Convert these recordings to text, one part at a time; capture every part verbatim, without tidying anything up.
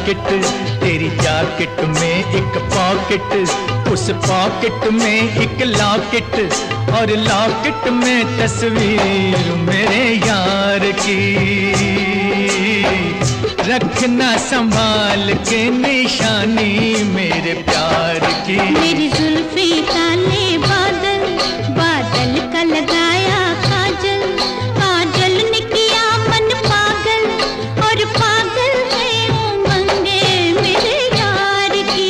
Jacket तेरी jacket में एक पॉकेट, उस पॉकेट में एक लॉकेट, और लॉकेट में तस्वीर मेरे यार की। रखना संभाल के निशानी मेरे प्यार की। मेरी जुल्फी काले बादल, बादल का लगाया काजल, काजल ने किया मन पागल, और पागल है उमंगे मेरे यार की।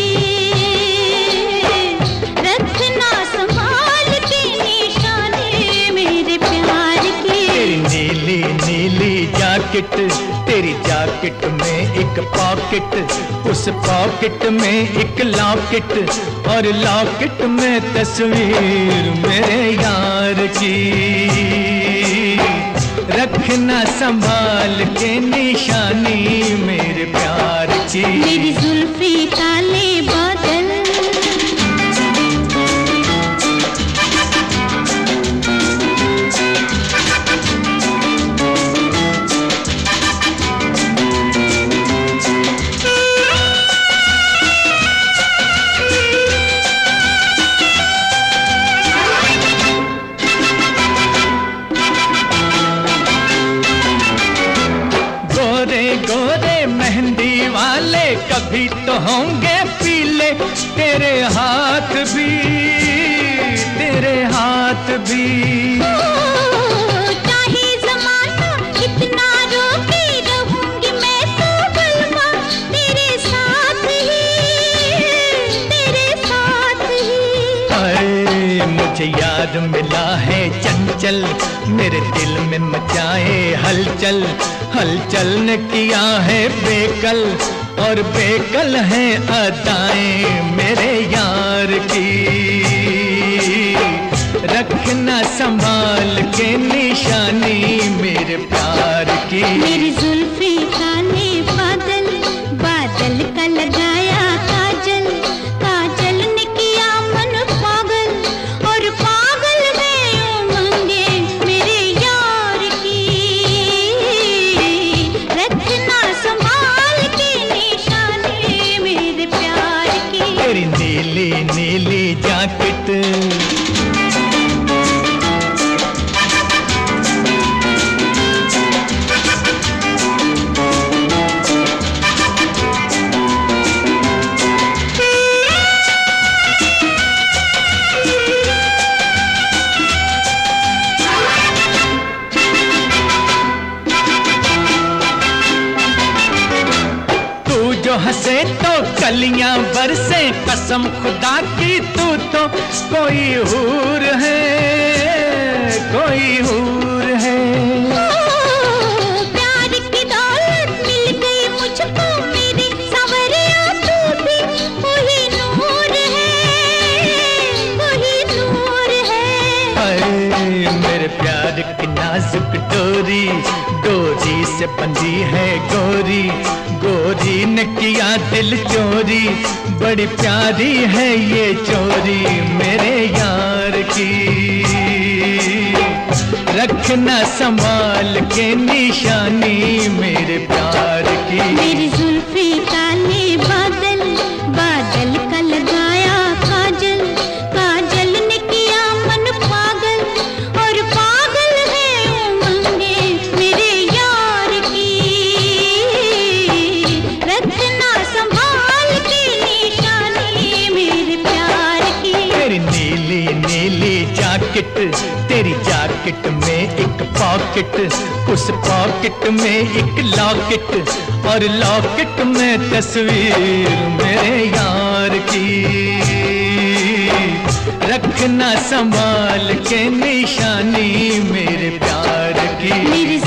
रखना संभाल के निशानी मेरे प्यार की। तेरी नीली नीली जैकेट तेरी जैकेट में एक पॉकेट, उस पॉकेट में एक लॉकेट, और लॉकेट में तस्वीर मेरे यार की। रखना संभाल के निशानी मेरे प्यार की। मेरी जुल्फी काले बादल। गोरे मेहंदी वाले कभी तो होंगे पीले, तेरे हाथ भी तेरे हाथ भी। चाहे ज़माना कितना रोके रहूंगी मैं तो बलवा, तेरे साथ ही तेरे साथ ही। अरे मुझे याद मिला है चंचल, मेरे दिल में मचाए हलचल, हलचल ने किया है बेकल, और बेकल है अदाएं मेरे यार की। रखना संभाल के निशानी मेरे प्यार की। मेरी जुल्फी काले बादल, बादल का लगाया काजल, काजल ने किया मन पागल, और पागल है उमंगे मेरे यार की। रखना संभाल के निशानी मेरे प्यार की। तेरी नीली नीली जैकेट। जो हंसे तो कलियां बरसे, कसम खुदा की तू तो कोई हूर है, कोई हूर है। प्यार की दौलत मिल गई मुझको मेरे सवरिया, तू भी कोई नूर है, कोई नूर है। अरे मेरे प्यार की नाजुक डोरी, डोरी से बंधी है गोरी, गोरी ने किया दिल चोरी, बड़ी प्यारी है ये चोरी मेरे यार की। रखना संभाल के निशानी मेरे प्यार की। मेरी जुल्फी काले बादल, बादल का लगाया काजल, काजल ने किया मन पागल, और पागल है उमंगे मेरे यार की। रखना संभाल के निशानी मेरे प्यार की। तेरी नीली नीली जैकेट तेरी जैकेट में एक पॉकेट, उस पॉकेट में एक लॉकेट, और लॉकेट में तस्वीर मेरे यार की। रखना संभाल के निशानी मेरे प्यार की। मेरी